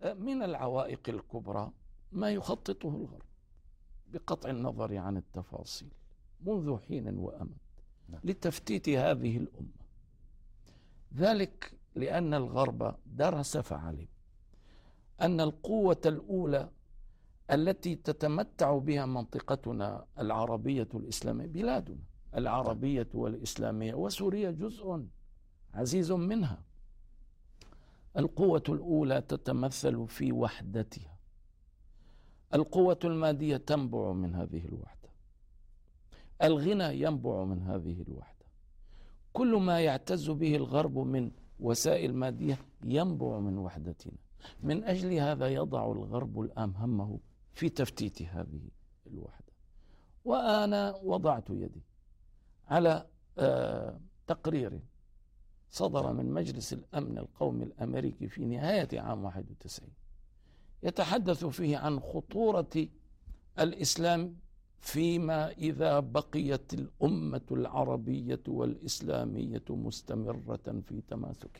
من العوائق الكبرى ما يخططه الغرب بقطع النظر عن التفاصيل منذ حين وأمد لتفتيت هذه الأمة. ذلك لأن الغرب درس فعلم أن القوة الأولى التي تتمتع بها منطقتنا العربية الإسلامية، بلادنا العربية والإسلامية وسوريا جزء عزيز منها، القوة الأولى تتمثل في وحدتها. القوة المادية تنبع من هذه الوحدة، الغنى ينبع من هذه الوحدة، كل ما يعتز به الغرب من وسائل مادية ينبع من وحدتنا. من أجل هذا يضع الغرب الآن همه في تفتيت هذه الوحدة. وأنا وضعت يدي على تقرير صدر من مجلس الأمن القومي الأمريكي في نهاية عام 91 يتحدث فيه عن خطورة الإسلام فيما إذا بقيت الأمة العربية والإسلامية مستمرة في تماسكها،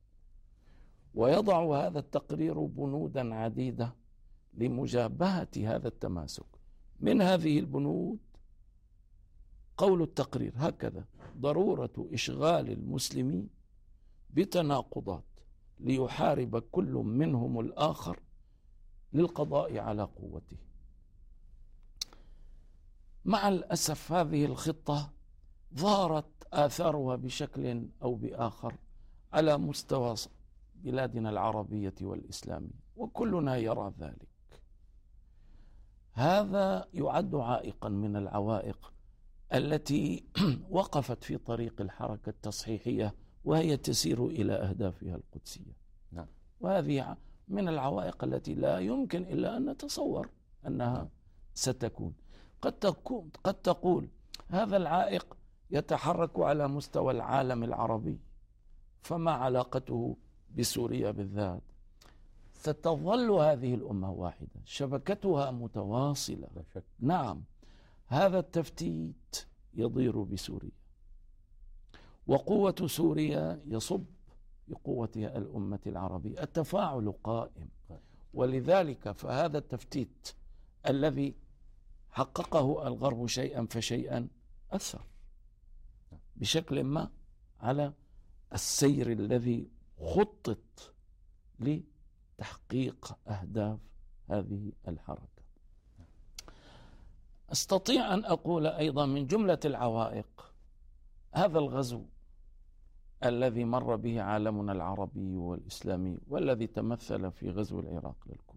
ويضع هذا التقرير بنودا عديدة لمجابهة هذا التماسك. من هذه البنود قول التقرير هكذا: ضرورة إشغال المسلمين بتناقضات ليحارب كل منهم الآخر للقضاء على قوته. مع الأسف هذه الخطة ظهرت آثارها بشكل أو بآخر على مستوى بلادنا العربية والإسلامية، وكلنا يرى ذلك. هذا يعد عائقا من العوائق التي وقفت في طريق الحركة التصحيحية وهي تسير إلى أهدافها القدسية. نعم. وهذه من العوائق التي لا يمكن إلا أن نتصور أنها ستكون. قد تقول هذا العائق يتحرك على مستوى العالم العربي، فما علاقته بسوريا بالذات؟ ستظل هذه الأمة واحدة، شبكتها متواصلة. لا شك. نعم، هذا التفتيت يضير بسوريا، وقوة سوريا يصب بقوتها الأمة العربية، التفاعل قائم. ولذلك فهذا التفتيت الذي حققه الغرب شيئا فشيئا أثر بشكل ما على السير الذي خطط لتحقيق أهداف هذه الحركة. أستطيع أن أقول أيضا من جملة العوائق هذا الغزو الذي مر به عالمنا العربي والإسلامي والذي تمثل في غزو العراق للكويت.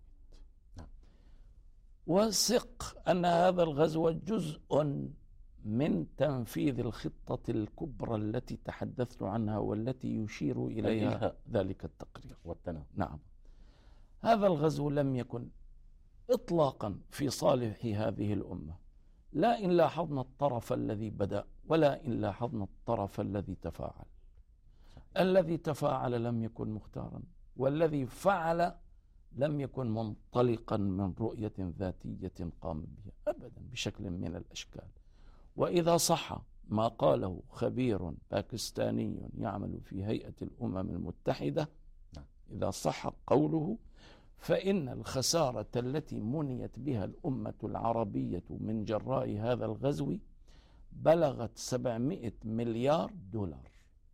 وثق أن هذا الغزو جزء من تنفيذ الخطة الكبرى التي تحدثت عنها والتي يشير إليها ذلك التقرير والتناول. نعم، هذا الغزو لم يكن إطلاقا في صالح هذه الأمة، لا إن لاحظنا الطرف الذي بدأ ولا إن لاحظنا الطرف الذي تفاعل. الذي تفاعل لم يكن مختارا، والذي فعل لم يكن منطلقا من رؤية ذاتية قام بها أبدا بشكل من الأشكال. وإذا صح ما قاله خبير باكستاني يعمل في هيئة الأمم المتحدة، إذا صح قوله، فإن الخسارة التي منيت بها الأمة العربية من جراء هذا الغزو بلغت 700 مليار دولار.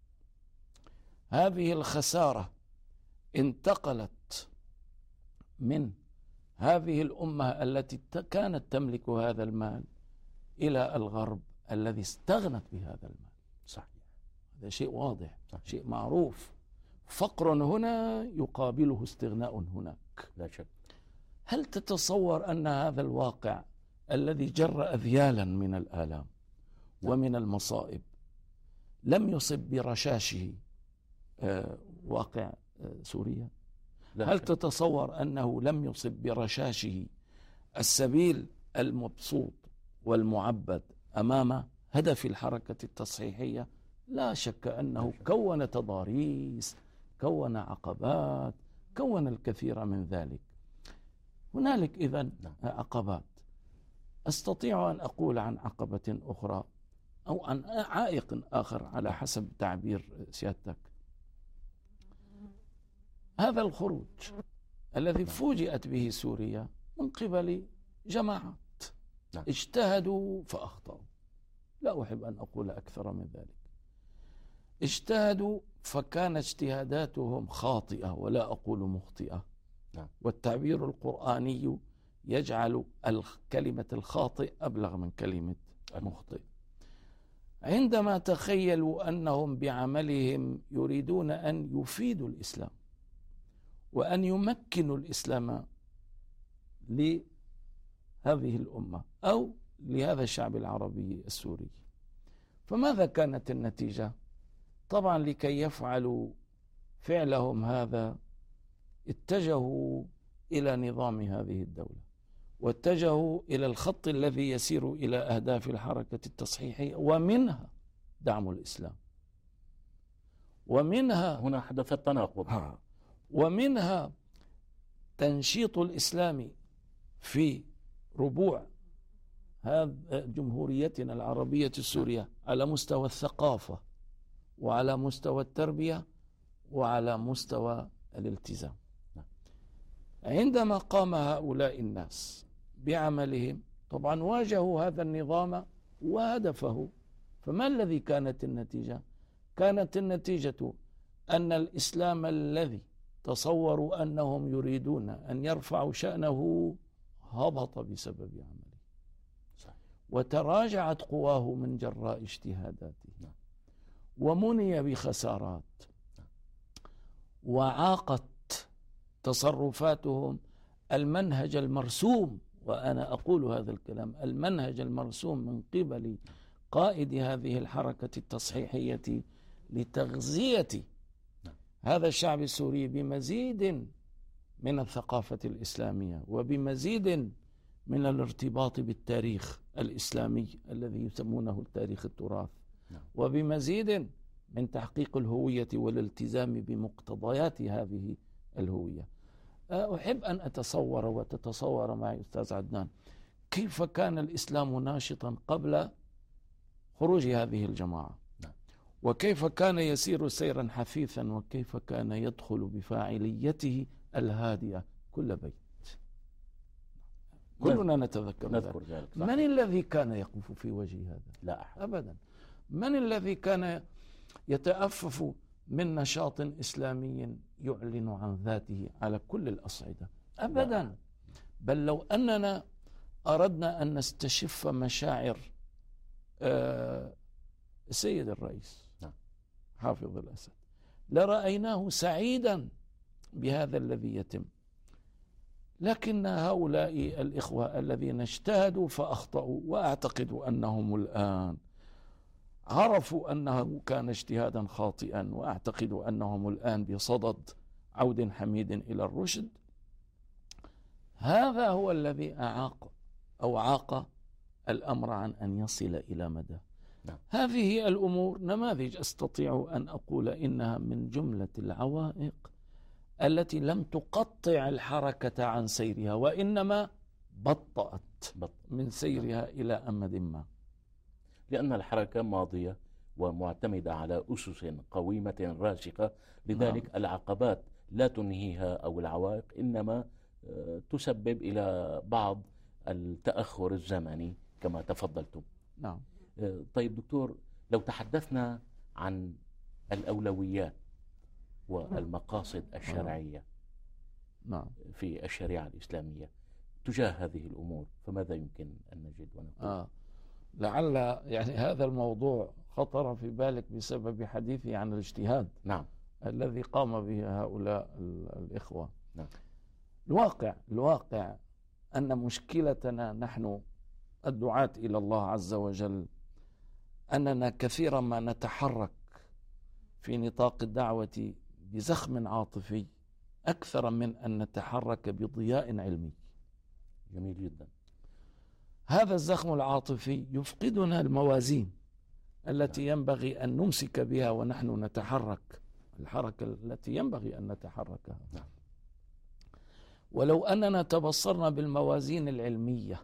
هذه الخسارة انتقلت من هذه الأمة التي كانت تملك هذا المال إلى الغرب الذي استغنت بهذا المال. صحيح، هذا شيء واضح. صحيح. شيء معروف. فقر هنا يقابله استغناء هناك. لا شك. هل تتصور أن هذا الواقع الذي جر أذيالا من الآلام ومن المصائب لم يصب برشاشه واقع سوريا؟ هل تتصور أنه لم يصب برشاشه السبيل المبسوط والمعبد أمام هدف الحركة التصحيحية؟ لا شك أنه كون تضاريس، كون عقبات، كون الكثير من ذلك. هنالك إذن عقبات. أستطيع أن أقول عن عقبة أخرى أو عن عائق آخر على حسب تعبير سيادتك. هذا الخروج الذي فوجئت به سوريا من قبل جماعات اجتهدوا فأخطأوا. لا أحب أن أقول أكثر من ذلك. اجتهدوا فكان اجتهاداتهم خاطئة ولا أقول مخطئة، والتعبير القرآني يجعل كلمة الخاطئ أبلغ من كلمة مخطئ. عندما تخيلوا أنهم بعملهم يريدون أن يفيدوا الإسلام وأن يمكنوا الإسلام لهذه الأمة أو لهذا الشعب العربي السوري، فماذا كانت النتيجة؟ طبعا لكي يفعلوا فعلهم هذا اتجهوا إلى نظام هذه الدولة، واتجهوا إلى الخط الذي يسير إلى أهداف الحركة التصحيحية، ومنها دعم الإسلام، ومنها هنا حدث التناقض، ومنها تنشيط الإسلام في ربوع جمهوريتنا العربية السورية على مستوى الثقافة وعلى مستوى التربية وعلى مستوى الالتزام. عندما قام هؤلاء الناس بعملهم طبعا واجهوا هذا النظام وهدفه، فما الذي كانت النتيجة؟ كانت النتيجة أن الإسلام الذي تصوروا أنهم يريدون أن يرفعوا شأنه هبط بسبب عمله، وتراجعت قواه من جراء اجتهاداته، ومني بخسارات، وعاقت تصرفاتهم المنهج المرسوم، وأنا أقول هذا الكلام، المنهج المرسوم من قبل قائد هذه الحركة التصحيحية لتغذية هذا الشعب السوري بمزيد من الثقافة الإسلامية وبمزيد من الارتباط بالتاريخ الإسلامي الذي يسمونه التاريخ التراث، وبمزيد من تحقيق الهوية والالتزام بمقتضيات هذه الهوية. أحب أن أتصور وتتصور معي أستاذ عدنان كيف كان الإسلام ناشطا قبل خروج هذه الجماعة، وكيف كان يسير سيرا حثيثا، وكيف كان يدخل بفاعليته الهادئة كل بيت. كلنا نتذكر ذلك. من الذي كان يقف في وجه هذا؟ لا أحد أبدا. من الذي كان يتأفف من نشاط إسلامي يعلن عن ذاته على كل الأصعدة؟ أبدا. بل لو أننا أردنا أن نستشف مشاعر السيد الرئيس حافظ الأسد لرأيناه سعيدا بهذا الذي يتم، لكن هؤلاء الإخوة الذين اجتهدوا فأخطأوا، وأعتقد أنهم الآن عرفوا أنه كان اجتهادا خاطئا، وأعتقد أنهم الآن بصدد عود حميد إلى الرشد. هذا هو الذي أعاق الأمر عن أن يصل إلى مدى. هذه الأمور نماذج أستطيع أن أقول إنها من جملة العوائق التي لم تقطع الحركة عن سيرها، وإنما بطأت من سيرها إلى أمد ما، لأن الحركة ماضية ومعتمدة على أسس قويمة راسخة، لذلك العقبات لا تنهيها أو العوائق إنما تسبب إلى بعض التأخر الزمني كما تفضلتم. نعم. طيب دكتور، لو تحدثنا عن الأولويات والمقاصد الشرعية في الشريعة الإسلامية تجاه هذه الأمور، فماذا يمكن أن نجد ونقول؟ لعل يعني هذا الموضوع خطر في بالك بسبب حديثي عن الاجتهاد الذي قام به هؤلاء الإخوة. الواقع أن مشكلتنا نحن الدعاة إلى الله عز وجل أننا كثيرا ما نتحرك في نطاق الدعوة بزخم عاطفي أكثر من أن نتحرك بضياء علمي. جميل جدا. هذا الزخم العاطفي يفقدنا الموازين التي ينبغي أن نمسك بها ونحن نتحرك الحركة التي ينبغي أن نتحركها. ولو أننا تبصرنا بالموازين العلمية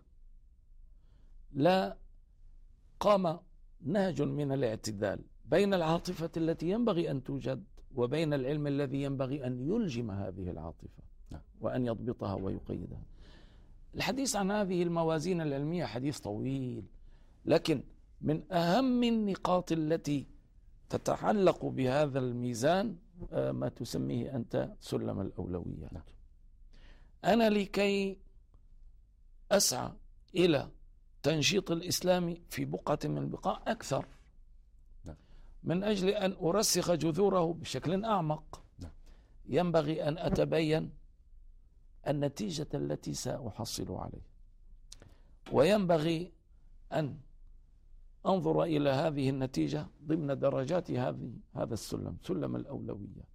لا قام نهج من الاعتدال بين العاطفة التي ينبغي أن توجد وبين العلم الذي ينبغي أن يلجم هذه العاطفة. وأن يضبطها ويقيدها. الحديث عن هذه الموازين العلمية حديث طويل، لكن من أهم النقاط التي تتعلق بهذا الميزان ما تسميه أنت سلم الأولويات. أنا لكي أسعى إلى تنشيط الإسلام في بقعة من البقاع أكثر، من أجل أن أرسخ جذوره بشكل أعمق، ينبغي أن أتبين النتيجة التي سأحصل عليها، وينبغي أن أنظر إلى هذه النتيجة ضمن درجات هذا السلم، سلم الأولويات.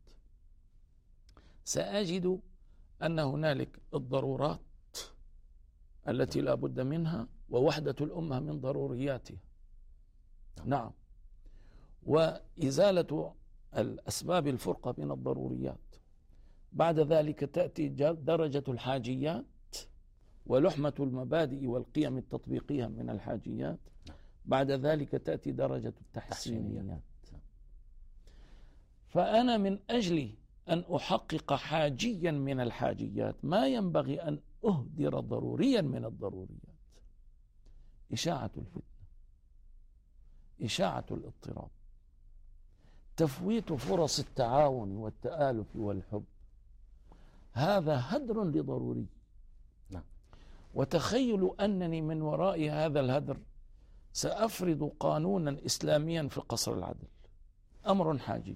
سأجد أن هنالك الضرورات التي لا بد منها، ووحدة الأمة من ضرورياتها. نعم. وإزالة الأسباب الفرقة من الضروريات. بعد ذلك تأتي درجة الحاجيات ولحمة المبادئ والقيم التطبيقية من الحاجيات. بعد ذلك تأتي درجة التحسينيات. فأنا من أجل أن أحقق حاجيا من الحاجيات ما ينبغي أن أهدر ضروريا من الضروريات: إشاعة الفتنة، إشاعة الاضطراب، تفويت فرص التعاون والتآلف والحب. هذا هدر لضروري. وتخيل أنني من وراء هذا الهدر سأفرض قانونا إسلاميا في قصر العدل، أمر حاجي.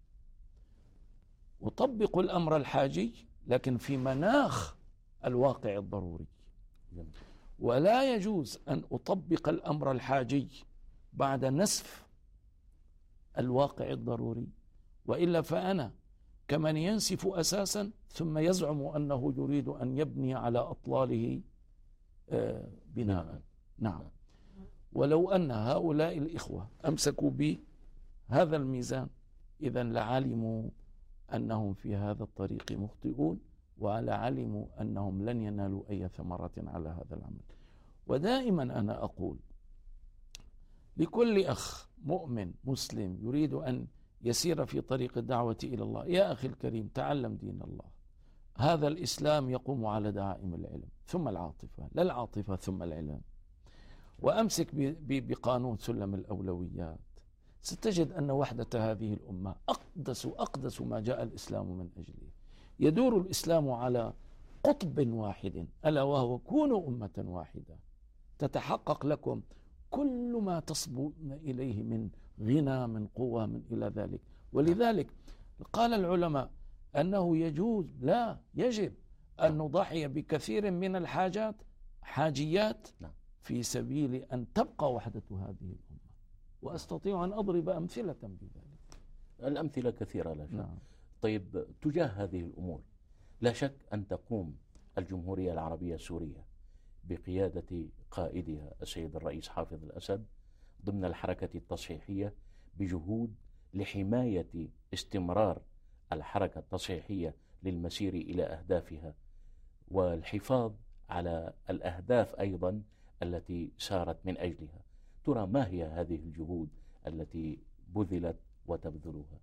أطبق الأمر الحاجي لكن في مناخ الواقع الضروري، ولا يجوز أن أطبق الأمر الحاجي بعد نسف الواقع الضروري، وإلا فأنا كمن ينسف أساسا ثم يزعم أنه يريد أن يبني على أطلاله بناء. نعم. ولو أن هؤلاء الإخوة أمسكوا بهذا الميزان إذن لعلموا أنهم في هذا الطريق مخطئون، ولعلموا أنهم لن ينالوا أي ثمرة على هذا العمل. ودائما أنا أقول لكل أخ مؤمن مسلم يريد أن يسير في طريق الدعوة إلى الله: يا أخي الكريم، تعلم دين الله. هذا الإسلام يقوم على دعائم العلم ثم العاطفة، لا العاطفة ثم العلم. وأمسك بقانون سلم الأولويات، ستجد أن وحدة هذه الأمة أقدس ما جاء الإسلام من أجله. يدور الإسلام على قطب واحد، ألا وهو كونوا أمة واحدة، تتحقق لكم كل ما تصبو إليه من غنى، من قوة، من إلى ذلك. ولذلك قال العلماء أنه يجوز، لا يجب أن نضحي بكثير من الحاجات حاجيات في سبيل أن تبقى وحدة هذه الأمة. وأستطيع أن أضرب أمثلة بذلك. الأمثلة كثيرة لا شك. طيب، تجاه هذه الأمور لا شك أن تقوم الجمهورية العربية السورية بقيادة قائدها السيد الرئيس حافظ الأسد ضمن الحركة التصحيحية بجهود لحماية استمرار الحركة التصحيحية للمسير إلى أهدافها، والحفاظ على الأهداف أيضا التي سارت من أجلها. ترى ما هي هذه الجهود التي بذلت وتبذلها؟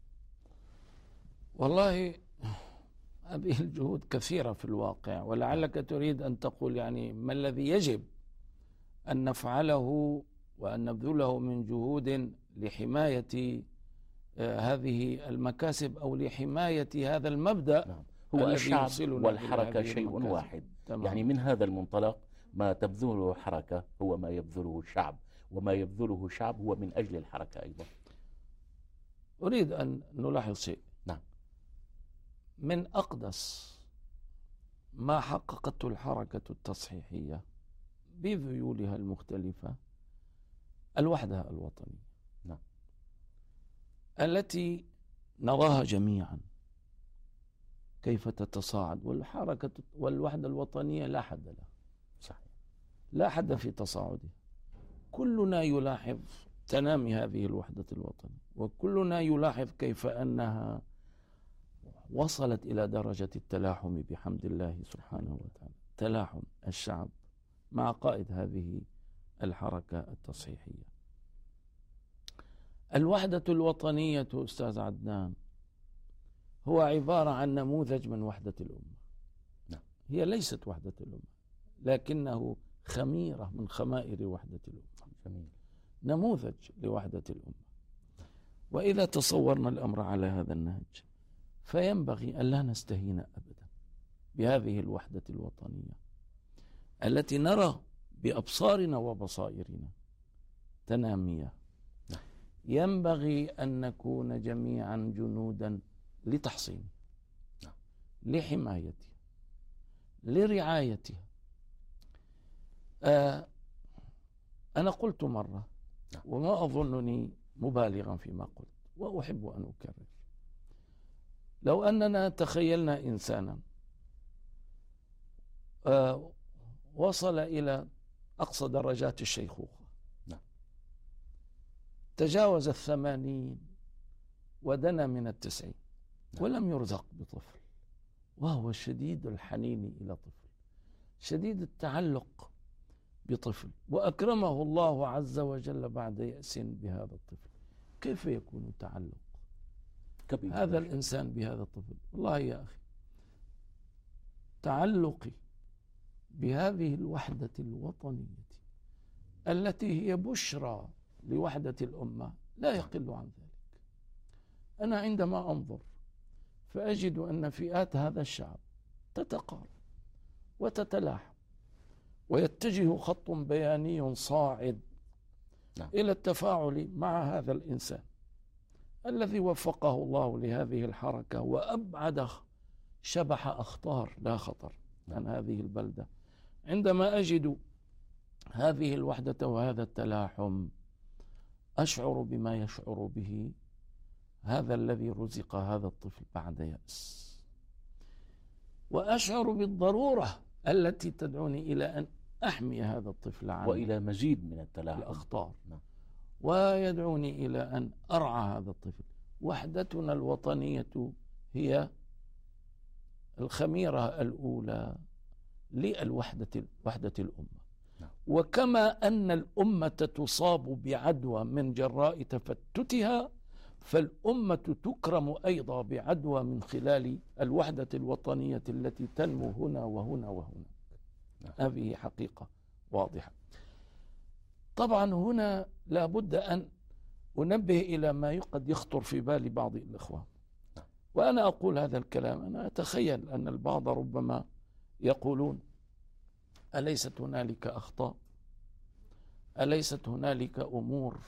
والله هذه الجهود كثيرة في الواقع، ولعلك تريد أن تقول يعني ما الذي يجب أن نفعله وأن نبذله من جهود لحماية هذه المكاسب أو لحماية هذا المبدأ. هو الشعب والحركة شيء واحد. يعني من هذا المنطلق ما تبذله الحركة هو ما يبذله الشعب، وما يبذله الشعب هو من أجل الحركة أيضا. أريد أن نلاحظ شيء. من أقدس ما حققته الحركة التصحيحية بذيولها المختلفة الوحدة الوطنية التي نراها جميعا كيف تتصاعد. والحركة والوحدة الوطنية لا حد لها، صحيح، لا حد في تصاعدها. كلنا يلاحظ تنامي هذه الوحدة الوطنية، وكلنا يلاحظ كيف أنها وصلت إلى درجة التلاحم بحمد الله سبحانه وتعالى، تلاحم الشعب مع قائد هذه الحركة التصحيحية. الوحدة الوطنية أستاذ عدنان هو عبارة عن نموذج من وحدة الأمة. هي ليست وحدة الأمة، لكنه خميرة من خمائر وحدة الأمة. جميل. نموذج لوحدة الأمة. وإذا تصورنا الأمر على هذا النهج فينبغي أن لا نستهين أبدا بهذه الوحدة الوطنية التي نرى بأبصارنا وبصائرنا تنامية. ينبغي أن نكون جميعا جنودا لتحصينها، لحمايتها، لرعايتها. أنا قلت مرة وما أظنني مبالغا فيما قلت وأحب أن أكرر، لو أننا تخيلنا إنسانا وصل إلى أقصى درجات الشيخوخة، تجاوز 80 ودنا من 90، ولم يرزق بطفل، وهو شديد الحنين إلى طفل، شديد التعلق بطفل، وأكرمه الله عز وجل بعد يأس بهذا الطفل، كيف يكون تعلق هذا الإنسان بهذا الطفل؟ والله يا أخي، تعلقي بهذه الوحدة الوطنية التي هي بشرى لوحدة الأمة لا يقل عن ذلك. أنا عندما أنظر فأجد أن فئات هذا الشعب تتقارب وتتلاحم، ويتجه خط بياني صاعد إلى التفاعل مع هذا الإنسان الذي وفقه الله لهذه الحركة وأبعد شبح أخطار لا خطر عن هذه البلدة. عندما أجد هذه الوحدة وهذا التلاحم أشعر بما يشعر به هذا الذي رزق هذا الطفل بعد يأس، وأشعر بالضرورة التي تدعوني إلى أن أحمي هذا الطفل عن وإلى مزيد من التلاحم الأخطار، ويدعوني إلى أن أرعى هذا الطفل. وحدتنا الوطنية هي الخميرة الأولى وحدة الأمة. وكما أن الأمة تصاب بعدوى من جراء تفتتها، فالأمة تكرم أيضا بعدوى من خلال الوحدة الوطنية التي تنمو هنا وهنا وهنا. هذه حقيقة واضحة. طبعا هنا لابد أن أنبه إلى ما قد يخطر في بال بعض الإخوان، وأنا أقول هذا الكلام. أنا أتخيل أن البعض ربما يقولون: أليست هنالك أخطاء؟ أليست هنالك أمور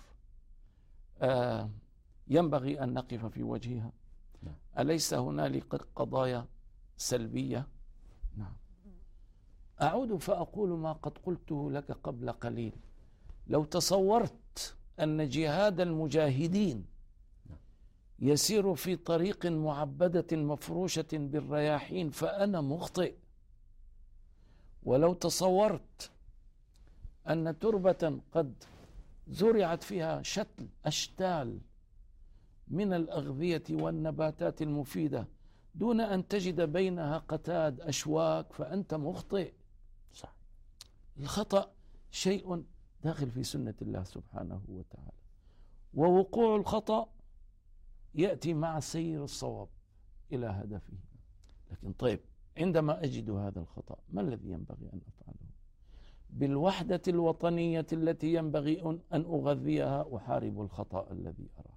ينبغي أن نقف في وجهها؟ أليس هنالك قضايا سلبية؟ نعم. أعود فأقول ما قد قلته لك قبل قليل: لو تصورت أن جهاد المجاهدين يسير في طريق معبدة مفروشة بالرياحين فأنا مخطئ. ولو تصورت أن تربة قد زرعت فيها شتل أشتال من الأغذية والنباتات المفيدة دون أن تجد بينها قتاد أشواك فأنت مخطئ. صح. الخطأ شيء داخل في سنة الله سبحانه وتعالى، ووقوع الخطأ يأتي مع سير الصواب إلى هدفه. لكن طيب، عندما أجد هذا الخطأ ما الذي ينبغي أن أفعله؟ بالوحدة الوطنية التي ينبغي أن أغذيها أحارب الخطأ الذي أراه.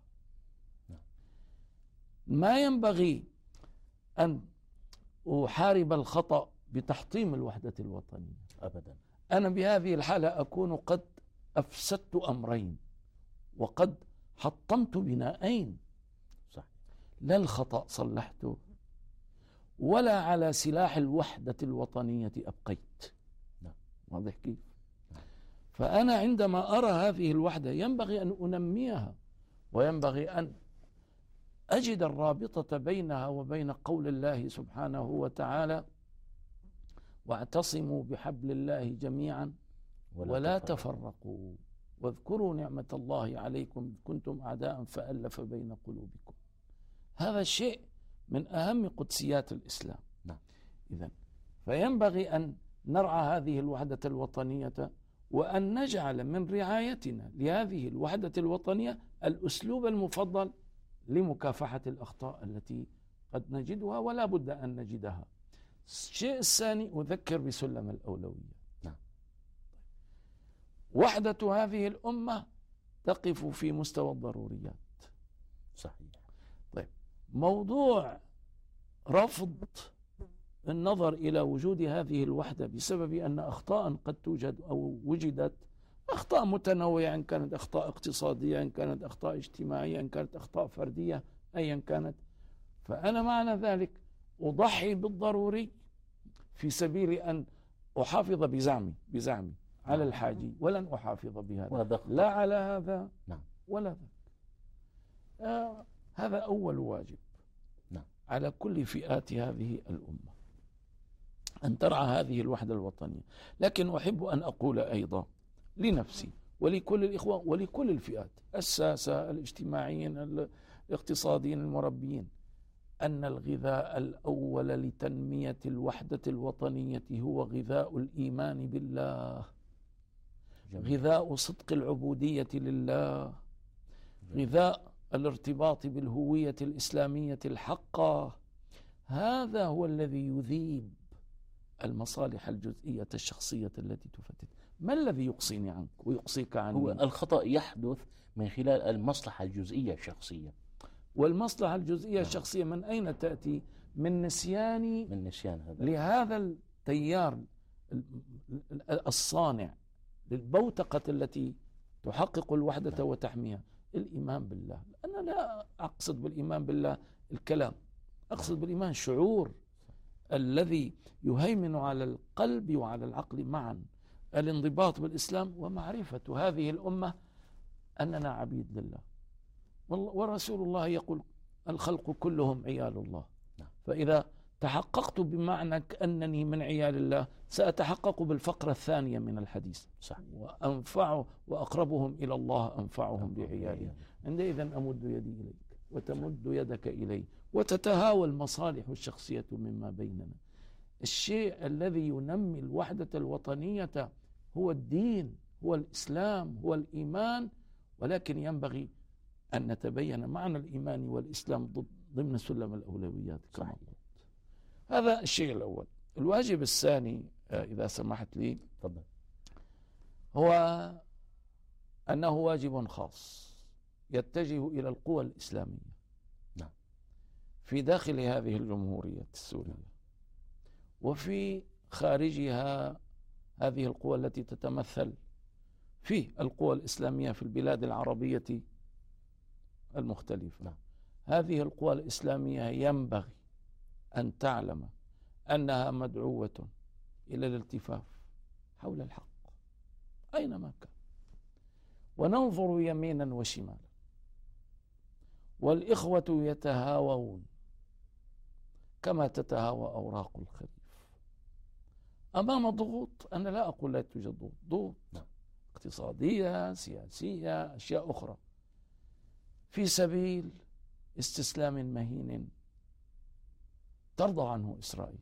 ما ينبغي أن أحارب الخطأ بتحطيم الوحدة الوطنية أبدا. أنا بهذه الحالة أكون قد أفسدت أمرين وقد حطمت بناءين. صح. لا الخطأ صلحته ولا على سلاح الوحدة الوطنية أبقيت. واضح كيف؟ فأنا عندما أرى هذه الوحدة ينبغي أن أنميها، وينبغي أن أجد الرابطة بينها وبين قول الله سبحانه وتعالى: واعتصموا بحبل الله جميعا ولا تفرقوا واذكروا نعمة الله عليكم إذ كنتم أعداء فألف بين قلوبكم. هذا الشيء من أهم قدسيات الإسلام. إذن فينبغي أن نرعى هذه الوحدة الوطنية، وأن نجعل من رعايتنا لهذه الوحدة الوطنية الأسلوب المفضل لمكافحة الأخطاء التي قد نجدها ولا بد أن نجدها. الشيء الثاني أذكر بسلم الأولوية. نعم. وحدة هذه الأمة تقف في مستوى الضروريات. صحيح. طيب، موضوع رفض النظر إلى وجود هذه الوحدة بسبب أن أخطاء قد توجد أو وجدت، أخطاء متنوعة، إن كانت أخطاء اقتصادية، إن كانت أخطاء اجتماعية، إن كانت أخطاء فردية، أيا كانت، فأنا معنى ذلك أضحي بالضروري في سبيل أن أحافظ بزعمي على الحاجي، ولن أحافظ بهذا، لا على هذا ولا ذاك. هذا أول واجب على كل فئات هذه الأمة، أن ترعى هذه الوحدة الوطنية. لكن أحب أن أقول أيضا لنفسي ولكل الإخوة ولكل الفئات، الساسة، الاجتماعيين، الاقتصاديين، المربيين، أن الغذاء الأول لتنمية الوحدة الوطنية هو غذاء الإيمان بالله، غذاء صدق العبودية لله، غذاء الارتباط بالهوية الإسلامية الحقة. هذا هو الذي يذيب المصالح الجزئية الشخصية التي تفتت. ما الذي يقصيني عنك ويقصيك عني؟ هو الخطأ يحدث من خلال المصلحة الجزئية الشخصية. والمصلحة الجزئية الشخصية من أين تأتي؟ من نسيان هذا لهذا التيار الصانع للبوتقة التي تحقق الوحدة وتحميها، الإيمان بالله. أنا لا أقصد بالإيمان بالله الكلام، أقصد بالإيمان شعور الذي يهيمن على القلب وعلى العقل معا، الانضباط بالإسلام ومعرفة هذه الأمة أننا عبيد لله، ورسول الله يقول الخلق كلهم عيال الله. فإذا تحققت بمعنى أنني من عيال الله سأتحقق بالفقرة الثانية من الحديث. وأنفع وأقربهم إلى الله أنفعهم بعياله. عندئذ أمد يدي إليك وتمد يدك إلي وتتهاوى المصالح الشخصية مما بيننا. الشيء الذي ينمي الوحدة الوطنية هو الدين، هو الإسلام، هو الإيمان، ولكن ينبغي أن نتبين معنى الإيمان والإسلام ضمن سلم الأولويات كما قلت. هذا الشيء الأول. الواجب الثاني إذا سمحت لي هو أنه واجب خاص يتجه إلى القوى الإسلامية في داخل هذه الجمهورية السورية وفي خارجها. هذه القوى التي تتمثل في القوى الإسلامية في البلاد العربية المختلفة. هذه القوى الإسلامية ينبغي أن تعلم أنها مدعوة إلى الالتفاف حول الحق أينما كان، وننظر يمينا وشمالا، والإخوة يتهاوون كما تتهاوى أوراق الخريف أمام ضغوط. أنا لا أقول لا توجد ضغوط اقتصادية، سياسية، أشياء أخرى، في سبيل استسلام مهين ترضى عنه إسرائيل.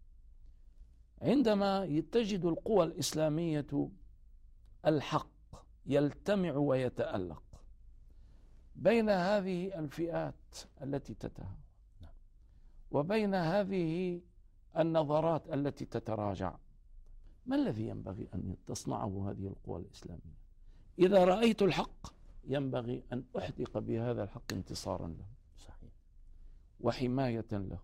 عندما تجد القوى الإسلامية الحق يلتمع ويتألق بين هذه الفئات التي تتهاوى وبين هذه النظرات التي تتراجع، ما الذي ينبغي أن تصنعه هذه القوى الإسلامية؟ إذا رأيت الحق ينبغي أن أحدق بهذا الحق انتصارا له وحماية له.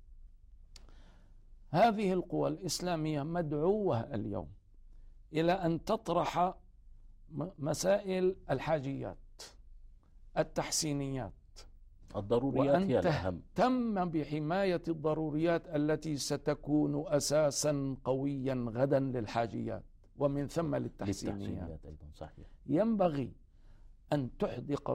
هذه القوى الإسلامية مدعوة اليوم إلى أن تطرح مسائل الحاجيات، التحسينيات، الضروريات هي الأهم، وأن تهتم بحماية الضروريات التي ستكون أساسا قويا غدا للحاجيات ومن ثم للتحسينيات أيضا. صحيح. ينبغي أن تحدق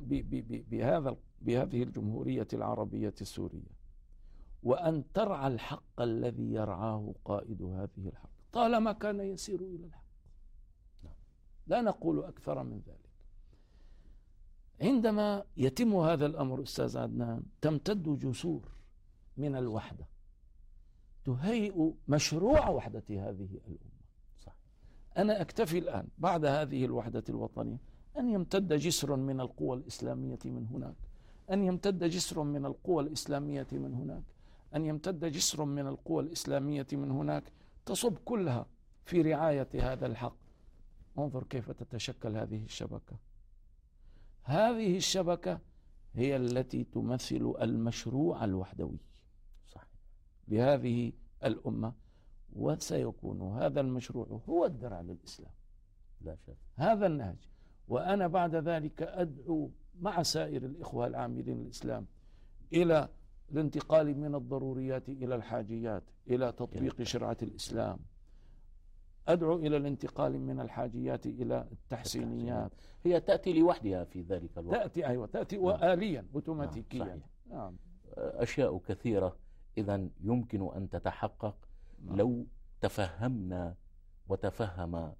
بهذه الجمهورية العربية السورية، وأن ترعى الحق الذي يرعاه قائد هذه الحق طالما كان يسير إلى الحق. لا نقول أكثر من ذلك. عندما يتم هذا الأمر أستاذ عدنان تمتد جسور من الوحدة تهيئ مشروع وحدة هذه الأمة. صح. أنا أكتفي الآن بعد هذه الوحدة الوطنية أن يمتد جسر من القوى الإسلامية من هناك، أن يمتد جسر من القوى الإسلامية من هناك، أن يمتد جسر من القوى الإسلامية من هناك تصب كلها في رعاية هذا الحق. انظر كيف تتشكل هذه الشبكة. هذه الشبكة هي التي تمثل المشروع الوحدوي لهذه الأمة، وسيكون هذا المشروع هو الدرع للإسلام، لا شك. هذا النهج. وأنا بعد ذلك أدعو مع سائر الإخوة العاملين الإسلام إلى الانتقال من الضروريات إلى الحاجيات، إلى تطبيق شرعة الإسلام. أدعو إلى الانتقال من الحاجيات إلى التحسينيات. هي تأتي لوحدها في ذلك الوقت. تأتي وآليا أوتوماتيكيا. أشياء كثيرة إذن يمكن أن تتحقق لو تفهمنا وتفهم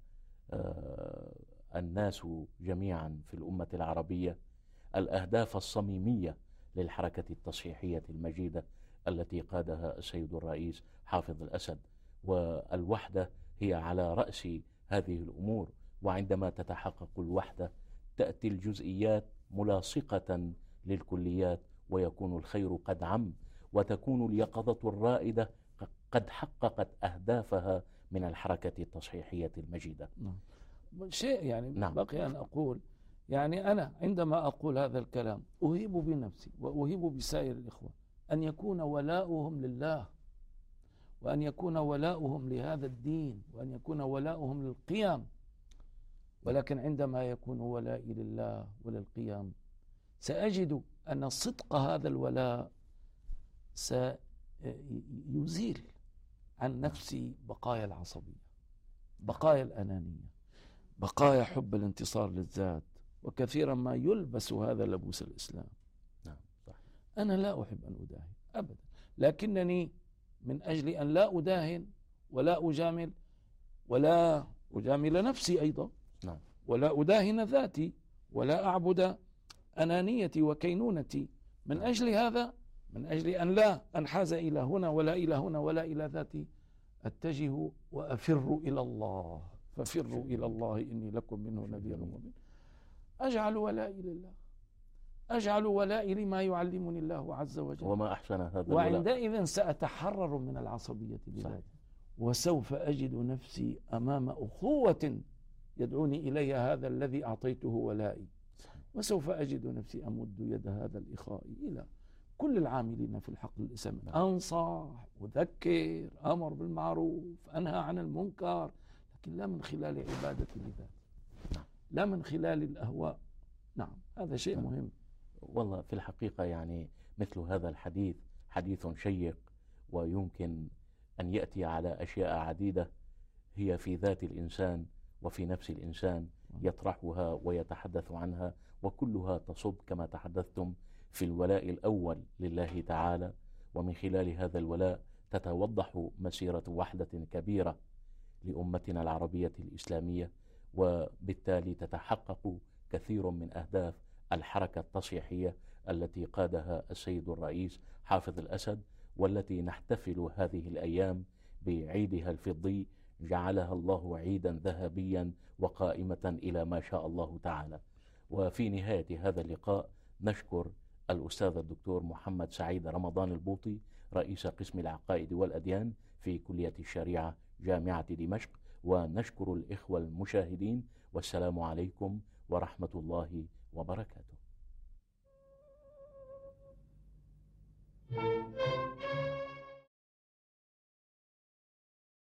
الناس جميعا في الأمة العربية الأهداف الصميمية للحركة التصحيحية المجيدة التي قادها السيد الرئيس حافظ الأسد، والوحدة هي على رأس هذه الأمور. وعندما تتحقق الوحدة تأتي الجزئيات ملاصقة للكليات، ويكون الخير قد عم، وتكون اليقظة الرائدة قد حققت أهدافها من الحركة التصحيحية المجيدة. شيء يعني بقي أن أقول، يعني أنا عندما أقول هذا الكلام أهيب بنفسي وأهيب بسائر الإخوة أن يكون ولاؤهم لله، وأن يكون ولاؤهم لهذا الدين، وأن يكون ولاؤهم للقيم. ولكن عندما يكون ولائي لله وللقيم سأجد أن صدق هذا الولاء سيزيل عن نفسي بقايا العصبية، بقايا الأنانية، بقايا حب الانتصار للذات، وكثيرا ما يلبس هذا لبوس الإسلام. أنا لا أحب أن أداهن أبدا، لكنني من أجل أن لا أداهن ولا أجامل ولا أجامل نفسي أيضا، ولا أداهن ذاتي ولا أعبد أنانيتي وكينونتي، من أجل هذا، من أجل أن لا أنحاز إلى هنا ولا إلى هنا ولا إلى ذاتي، أتجه وأفر إلى الله، ففروا إلى الله إني لكم منه نذير مبين. أجعل ولائي لله، أجعل ولائي لما يعلمني الله عز وجل، وما أحسن هذا. وعندئذ سأتحرر من العصبية بذاتي، وسوف أجد نفسي أمام أخوة يدعوني إلي هذا الذي أعطيته ولائي، وسوف أجد نفسي أمد يد هذا الإخاء إلى كل العاملين في الحقل الإسلامي، أنصح، أذكر، أمر بالمعروف، أنهى عن المنكر، لكن لا من خلال عبادتي لذاتي، لا من خلال الأهواء. نعم، هذا شيء مهم. والله في الحقيقة يعني مثل هذا الحديث حديث شيق، ويمكن أن يأتي على أشياء عديدة هي في ذات الإنسان وفي نفس الإنسان، يطرحها ويتحدث عنها، وكلها تصب كما تحدثتم في الولاء الأول لله تعالى. ومن خلال هذا الولاء تتوضح مسيرة وحدة كبيرة لأمتنا العربية الإسلامية، وبالتالي تتحقق كثير من أهداف الحركة التصحيحية التي قادها السيد الرئيس حافظ الأسد، والتي نحتفل هذه الأيام بعيدها الفضي، جعلها الله عيدا ذهبيا وقائمة إلى ما شاء الله تعالى. وفي نهاية هذا اللقاء نشكر الأستاذ الدكتور محمد سعيد رمضان البوطي، رئيس قسم العقائد والأديان في كلية الشريعة جامعة دمشق، ونشكر الإخوة المشاهدين، والسلام عليكم ورحمة الله وبركاته.